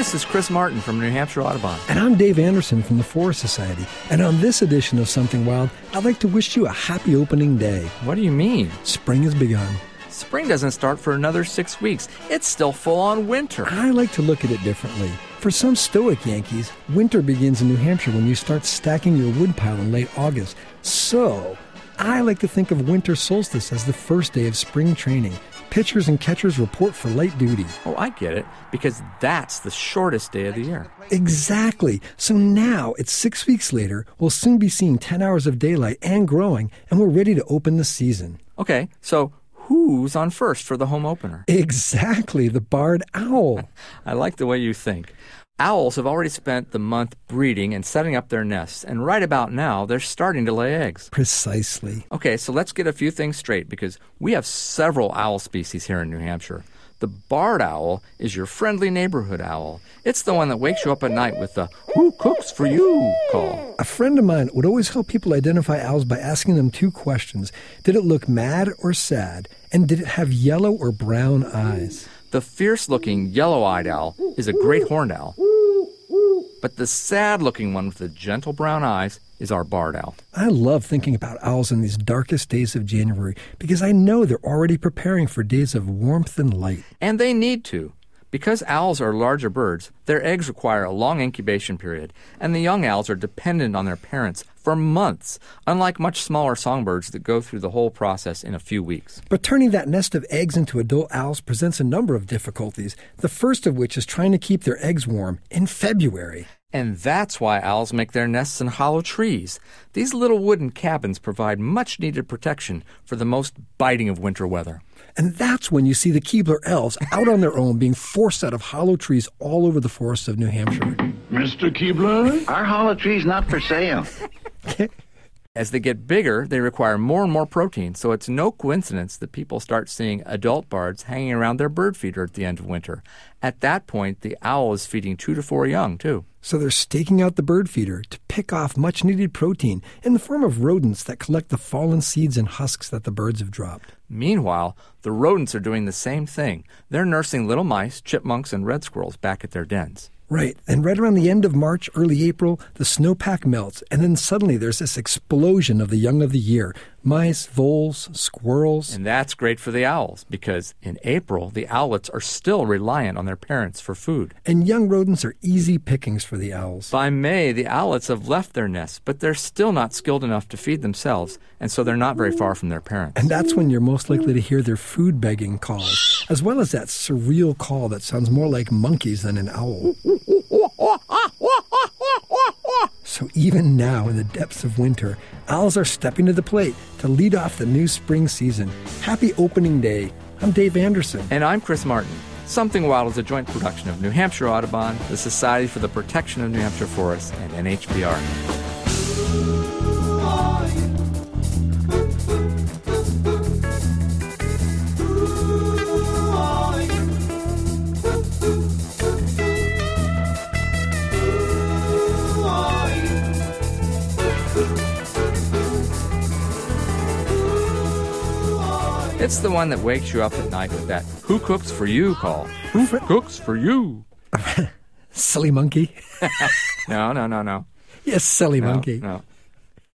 This is Chris Martin from New Hampshire Audubon. And I'm Dave Anderson from the Forest Society. And on this edition of Something Wild, I'd like to wish you a happy opening day. What do you mean? Spring has begun. Spring doesn't start for another 6 weeks. It's still full-on winter. I like to look at it differently. For some stoic Yankees, winter begins in New Hampshire when you start stacking your woodpile in late August. So, I like to think of winter solstice as the first day of spring training. Pitchers and catchers report for light duty. Oh, I get it, because that's the shortest day of the year. Exactly. So now, it's 6 weeks later, we'll soon be seeing 10 hours of daylight and growing, and we're ready to open the season. Okay, so who's on first for the home opener? Exactly, the barred owl. I like the way you think. Owls have already spent the month breeding and setting up their nests, and right about now, they're starting to lay eggs. Precisely. Okay, so let's get a few things straight, because we have several owl species here in New Hampshire. The barred owl is your friendly neighborhood owl. It's the one that wakes you up at night with the "Who cooks for you?" call. A friend of mine would always help people identify owls by asking them two questions. Did it look mad or sad? And did it have yellow or brown eyes? The fierce-looking yellow-eyed owl is a great horned owl. But the sad-looking one with the gentle brown eyes is our barred owl. I love thinking about owls in these darkest days of January because I know they're already preparing for days of warmth and light. And they need to. Because owls are larger birds, their eggs require a long incubation period, and the young owls are dependent on their parents for months, unlike much smaller songbirds that go through the whole process in a few weeks. But turning that nest of eggs into adult owls presents a number of difficulties, the first of which is trying to keep their eggs warm in February. And that's why owls make their nests in hollow trees. These little wooden cabins provide much-needed protection for the most biting of winter weather. And that's when you see the Keebler elves out on their own being forced out of hollow trees all over the forests of New Hampshire. Mr. Keebler? Our hollow tree's not for sale. As they get bigger, they require more and more protein, so it's no coincidence that people start seeing adult bards hanging around their bird feeder at the end of winter. At that point, the owl is feeding 2 to 4 young, too. So they're staking out the bird feeder to pick off much-needed protein in the form of rodents that collect the fallen seeds and husks that the birds have dropped. Meanwhile, the rodents are doing the same thing. They're nursing little mice, chipmunks, and red squirrels back at their dens. Right, and right around the end of March, early April, the snowpack melts, and then suddenly there's this explosion of the young of the year. Mice, voles, squirrels. And that's great for the owls, because in April, the owlets are still reliant on their parents for food. And young rodents are easy pickings for the owls. By May, the owlets have left their nests, but they're still not skilled enough to feed themselves, and so they're not very far from their parents. And that's when you're most likely to hear their food begging calls, as well as that surreal call that sounds more like monkeys than an owl. So even now, in the depths of winter, owls are stepping to the plate to lead off the new spring season. Happy opening day. I'm Dave Anderson. And I'm Chris Martin. Something Wild is a joint production of New Hampshire Audubon, the Society for the Protection of New Hampshire Forests, and NHPR. It's the one that wakes you up at night with that "Who cooks for you?" call. Who cooks for you? Silly monkey. No. Yes, silly monkey. No.